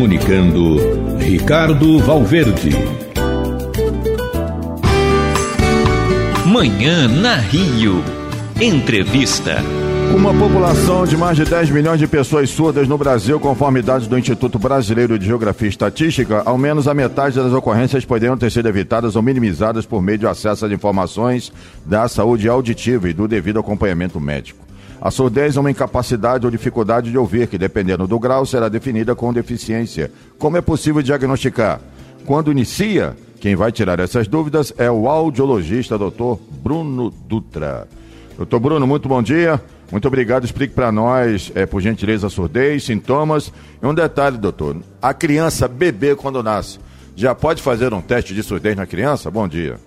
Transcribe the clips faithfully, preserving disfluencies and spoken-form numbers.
Comunicando, Ricardo Valverde. Manhã na Rio. Entrevista. Uma população de mais de dez milhões de pessoas surdas no Brasil, conforme dados do Instituto Brasileiro de Geografia e Estatística, ao menos a metade das ocorrências poderiam ter sido evitadas ou minimizadas por meio de acesso às informações da saúde auditiva e do devido acompanhamento médico. A surdez é uma incapacidade ou dificuldade de ouvir que, dependendo do grau, será definida com deficiência. Como é possível diagnosticar? Quando inicia, quem vai tirar essas dúvidas é o audiologista doutor Bruno Dutra. doutor Bruno, muito bom dia. Muito obrigado. Explique para nós, é, por gentileza, a surdez, sintomas. E um detalhe, doutor. A criança bebê, quando nasce, já pode fazer um teste de surdez na criança? Bom dia.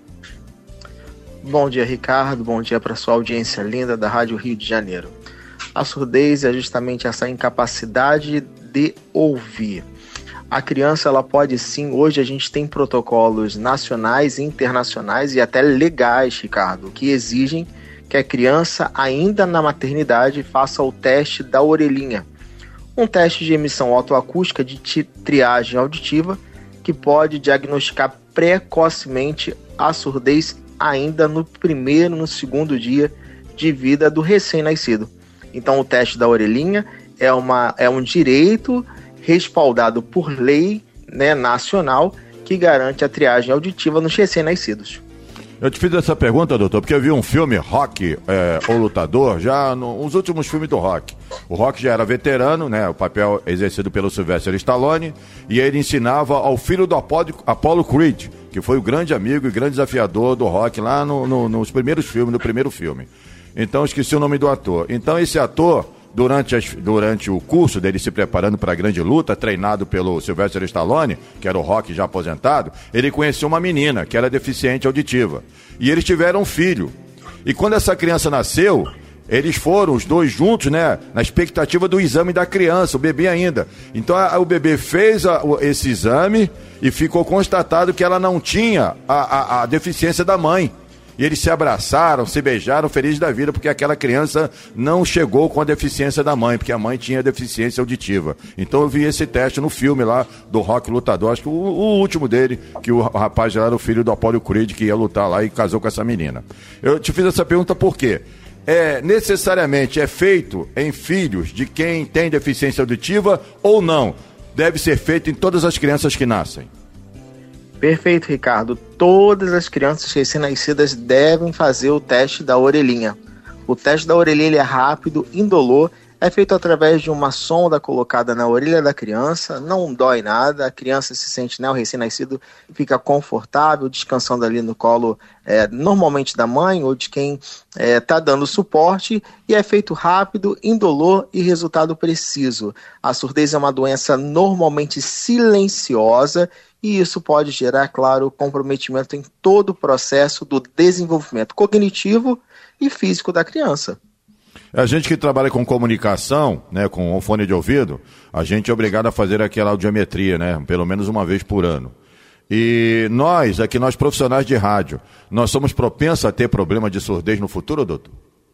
Bom dia, Ricardo. Bom dia para sua audiência linda da Rádio Rio de Janeiro. A surdez é justamente essa incapacidade de ouvir. A criança, ela pode sim, hoje a gente tem protocolos nacionais, internacionais e até legais, Ricardo, que exigem que a criança, ainda na maternidade, faça o teste da orelhinha. Um teste de emissão autoacústica de triagem auditiva que pode diagnosticar precocemente a surdez ainda no primeiro, no segundo dia de vida do recém-nascido. Então o teste da orelhinha é, uma, é um direito respaldado por lei, né, nacional, que garante a triagem auditiva nos recém-nascidos. Eu te fiz essa pergunta, doutor, porque eu vi um filme, Rock, é, o Lutador, já nos últimos filmes do Rock. O Rock já era veterano, né, o papel exercido pelo Sylvester Stallone, e ele ensinava ao filho do Apollo Creed, que foi o grande amigo e grande desafiador do Rock lá no, no, nos primeiros filmes, no primeiro filme. Então, esqueci o nome do ator. Então, esse ator, durante, as, durante o curso dele se preparando para a grande luta, treinado pelo Sylvester Stallone, que era o Rock já aposentado, ele conheceu uma menina que era deficiente auditiva. E eles tiveram um filho. E quando essa criança nasceu, eles foram, os dois juntos, né, na expectativa do exame da criança, o bebê ainda. Então a, o bebê fez a, esse exame e ficou constatado que ela não tinha a, a, a deficiência da mãe. E eles se abraçaram, se beijaram, felizes da vida, porque aquela criança não chegou com a deficiência da mãe, porque a mãe tinha deficiência auditiva. Então eu vi esse teste no filme lá do Rock Lutador, acho que o, o último dele, que o rapaz já era o filho do Apollo Creed, que ia lutar lá e casou com essa menina. Eu te fiz essa pergunta por quê? É, necessariamente é feito em filhos de quem tem deficiência auditiva ou não? Deve ser feito em todas as crianças que nascem. Perfeito, Ricardo. Todas as crianças recém-nascidas devem fazer o teste da orelhinha. O teste da orelhinha ele é rápido, indolor, é feito através de uma sonda colocada na orelha da criança, não dói nada, a criança se sente, né, o recém-nascido fica confortável, descansando ali no colo, é, normalmente da mãe ou de quem está é, dando suporte, e é feito rápido, indolor e resultado preciso. A surdez é uma doença normalmente silenciosa, e isso pode gerar, claro, comprometimento em todo o processo do desenvolvimento cognitivo e físico da criança. A gente que trabalha com comunicação, né, com o fone de ouvido, a gente é obrigado a fazer aquela audiometria, né, pelo menos uma vez por ano. E nós, aqui nós profissionais de rádio, nós somos propensos a ter problema de surdez no futuro, doutor?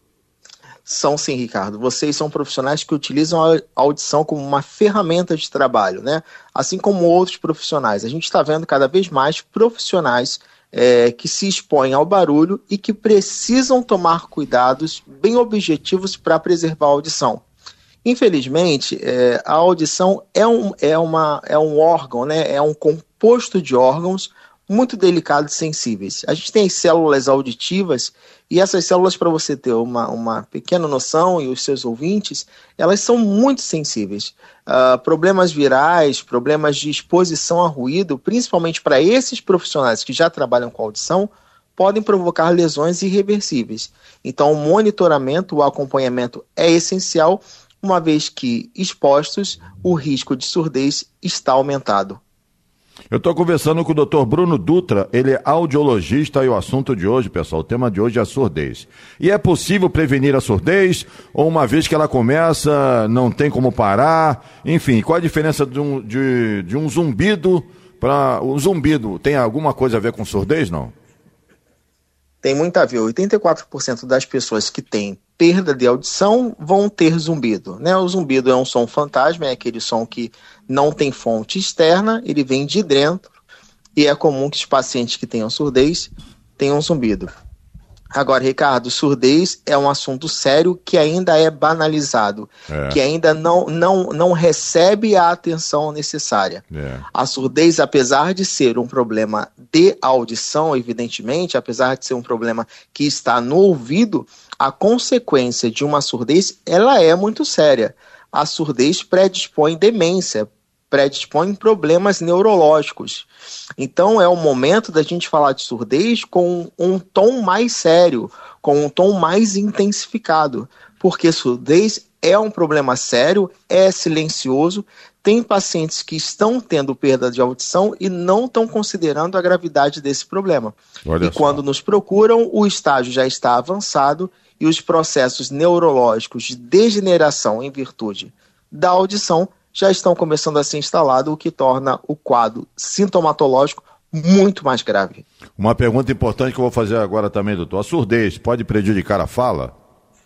São sim, Ricardo. Vocês são profissionais que utilizam a audição como uma ferramenta de trabalho, né? Assim como outros profissionais. A gente está vendo cada vez mais profissionais é, que se expõem ao barulho e que precisam tomar cuidados bem objetivos para preservar a audição. Infelizmente, é, a audição é um, é, uma, é um órgão, né? É um composto de órgãos muito delicados e sensíveis. A gente tem as células auditivas e essas células, para você ter uma, uma pequena noção, e os seus ouvintes, elas são muito sensíveis. Uh, problemas virais, problemas de exposição a ruído, principalmente para esses profissionais que já trabalham com audição, podem provocar lesões irreversíveis. Então, o monitoramento, o acompanhamento é essencial, uma vez que, expostos, o risco de surdez está aumentado. Eu estou conversando com o doutor Bruno Dutra, ele é audiologista e o assunto de hoje, pessoal, o tema de hoje é a surdez. E é possível prevenir a surdez ou uma vez que ela começa, não tem como parar? Enfim, qual a diferença de um, de, de um zumbido para... O zumbido tem alguma coisa a ver com surdez, não? Tem muito a ver. oitenta e quatro por cento das pessoas que têm perda de audição vão ter zumbido, né? O zumbido é um som fantasma, é aquele som que não tem fonte externa, ele vem de dentro, e é comum que os pacientes que tenham surdez tenham zumbido. Agora, Ricardo, surdez é um assunto sério que ainda é banalizado, é. que ainda não, não, não recebe a atenção necessária. É. A surdez, apesar de ser um problema de audição, evidentemente, apesar de ser um problema que está no ouvido, a consequência de uma surdez, ela é muito séria. A surdez predispõe demência, predispõe problemas neurológicos. Então é o momento da gente falar de surdez com um tom mais sério, com um tom mais intensificado, porque surdez é um problema sério, é silencioso, tem pacientes que estão tendo perda de audição e não estão considerando a gravidade desse problema. Olha e só. Quando nos procuram, o estágio já está avançado e os processos neurológicos de degeneração em virtude da audição já estão começando a ser instalados, o que torna o quadro sintomatológico muito mais grave. Uma pergunta importante que eu vou fazer agora também, doutor. A surdez pode prejudicar a fala?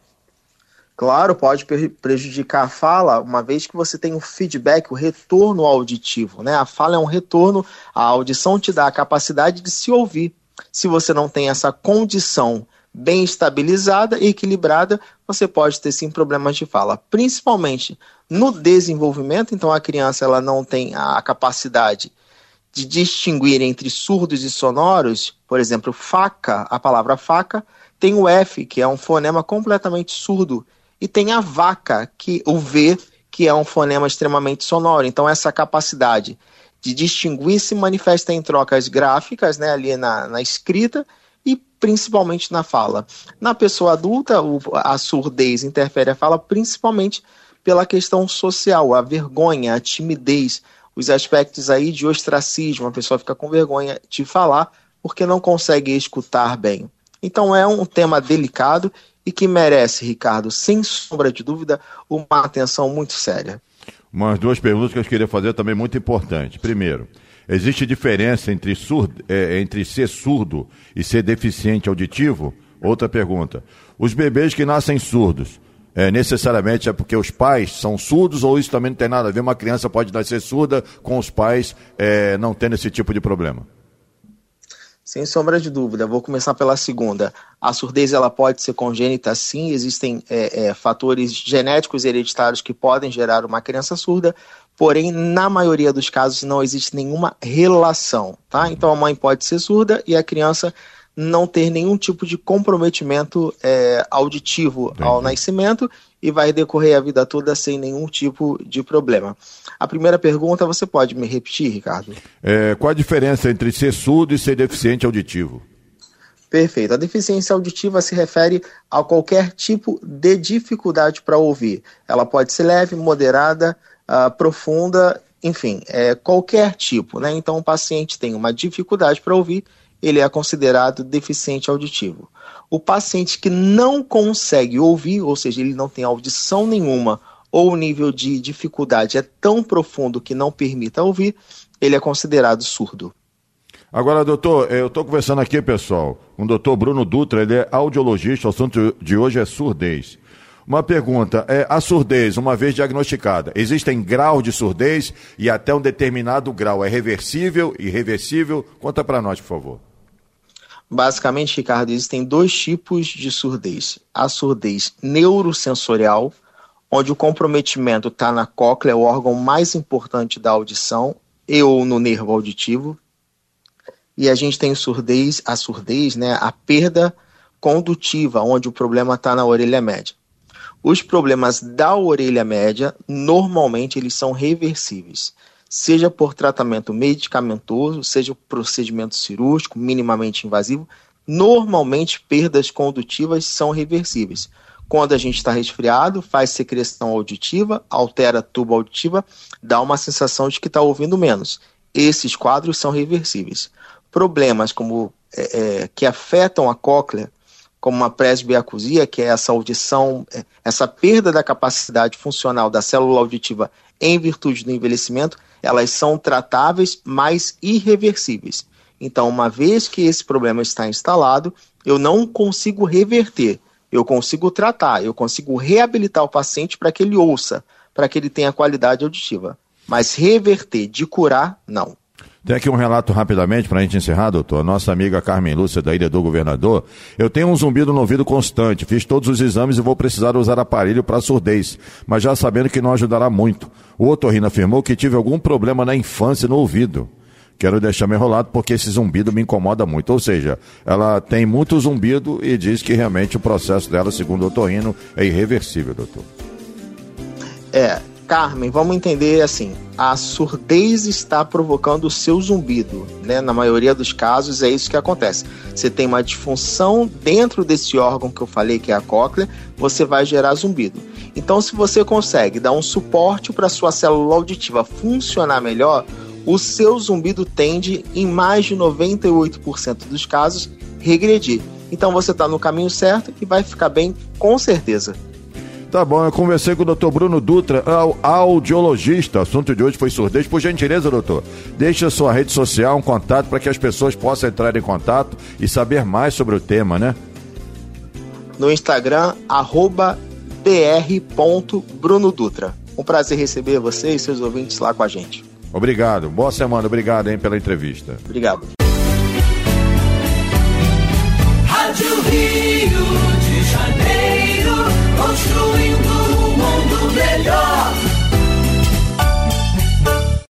Claro, pode prejudicar a fala, uma vez que você tem um feedback, o retorno auditivo, né? A fala é um retorno, a audição te dá a capacidade de se ouvir. Se você não tem essa condição bem estabilizada e equilibrada, você pode ter sim problemas de fala, principalmente no desenvolvimento. Então a criança ela não tem a capacidade de distinguir entre surdos e sonoros. Por exemplo, faca, a palavra faca tem o F, que é um fonema completamente surdo, e tem a vaca, que, o V, que é um fonema extremamente sonoro. Então essa capacidade de distinguir se manifesta em trocas gráficas, né, ali na, na escrita, e principalmente na fala. Na pessoa adulta, o, a surdez interfere a fala principalmente pela questão social, a vergonha, a timidez, os aspectos aí de ostracismo, a pessoa fica com vergonha de falar porque não consegue escutar bem. Então é um tema delicado e que merece, Ricardo, sem sombra de dúvida, uma atenção muito séria. Umas duas perguntas que eu queria fazer também muito importantes. Primeiro, existe diferença entre, surdo, é, entre ser surdo e ser deficiente auditivo? Outra pergunta. Os bebês que nascem surdos, é, necessariamente é porque os pais são surdos ou isso também não tem nada a ver? Uma criança pode nascer surda com os pais é, não tendo esse tipo de problema? Sem sombra de dúvida. Vou começar pela segunda. A surdez ela pode ser congênita, sim. Existem é, é, fatores genéticos hereditários que podem gerar uma criança surda, porém, na maioria dos casos, não existe nenhuma relação, tá? Então, a mãe pode ser surda e a criança não ter nenhum tipo de comprometimento é, auditivo Entendi. Ao nascimento e vai decorrer a vida toda sem nenhum tipo de problema. A primeira pergunta, você pode me repetir, Ricardo? É, qual a diferença entre ser surdo e ser deficiente auditivo? Perfeito. A deficiência auditiva se refere a qualquer tipo de dificuldade para ouvir. Ela pode ser leve, moderada, uh, profunda, enfim, é, qualquer tipo, né? Então, o paciente tem uma dificuldade para ouvir, ele é considerado deficiente auditivo. O paciente que não consegue ouvir, ou seja, ele não tem audição nenhuma, ou o nível de dificuldade é tão profundo que não permita ouvir, ele é considerado surdo. Agora, doutor, eu estou conversando aqui, pessoal, com o doutor Bruno Dutra, ele é audiologista, o assunto de hoje é surdez. Uma pergunta, é, a surdez, uma vez diagnosticada, existem graus de surdez e até um determinado grau, é reversível, irreversível? Conta para nós, por favor. Basicamente, Ricardo, existem dois tipos de surdez. A surdez neurosensorial, onde o comprometimento está na cóclea, o órgão mais importante da audição, e ou no nervo auditivo. E a gente tem surdez, a surdez, né, a perda condutiva, onde o problema está na orelha média. Os problemas da orelha média, normalmente, eles são reversíveis. Seja por tratamento medicamentoso, seja por procedimento cirúrgico, minimamente invasivo, normalmente perdas condutivas são reversíveis. Quando a gente está resfriado, faz secreção auditiva, altera a tuba auditiva, dá uma sensação de que está ouvindo menos. Esses quadros são reversíveis. Problemas como, é, é, que afetam a cóclea, como uma presbiacusia, que é essa audição, essa perda da capacidade funcional da célula auditiva em virtude do envelhecimento, elas são tratáveis, mas irreversíveis. Então, uma vez que esse problema está instalado, Eu não consigo reverter, eu consigo tratar, eu consigo reabilitar o paciente para que ele ouça, para que ele tenha qualidade auditiva. Mas reverter, de curar, não. Tem aqui um relato rapidamente para a gente encerrar, doutor. Nossa amiga Carmen Lúcia, da Ilha do Governador. Eu tenho um zumbido no ouvido constante. Fiz todos os exames e vou precisar usar aparelho para surdez, mas já sabendo que não ajudará muito. O otorrino afirmou que tive algum problema na infância no ouvido. Quero deixar me enrolado porque esse zumbido me incomoda muito. Ou seja, ela tem muito zumbido e diz que realmente o processo dela, segundo o otorrino, é irreversível, doutor. É, Carmen, vamos entender assim, a surdez está provocando o seu zumbido, né? Na maioria dos casos é isso que acontece. Você tem uma disfunção dentro desse órgão que eu falei, que é a cóclea, você vai gerar zumbido. Então, se você consegue dar um suporte para a sua célula auditiva funcionar melhor, o seu zumbido tende, em mais de noventa e oito por cento dos casos, regredir. Então, você está no caminho certo e vai ficar bem, com certeza. Tá bom, eu conversei com o doutor Bruno Dutra, audiologista. O assunto de hoje foi surdez. Por gentileza, doutor, deixe a sua rede social, um contato para que as pessoas possam entrar em contato e saber mais sobre o tema, né? No Instagram, arroba dr ponto bruno dutra. Um prazer receber você e seus ouvintes lá com a gente. Obrigado. Boa semana. Obrigado, hein, pela entrevista. Obrigado. Rádio Rio de Janeiro, construindo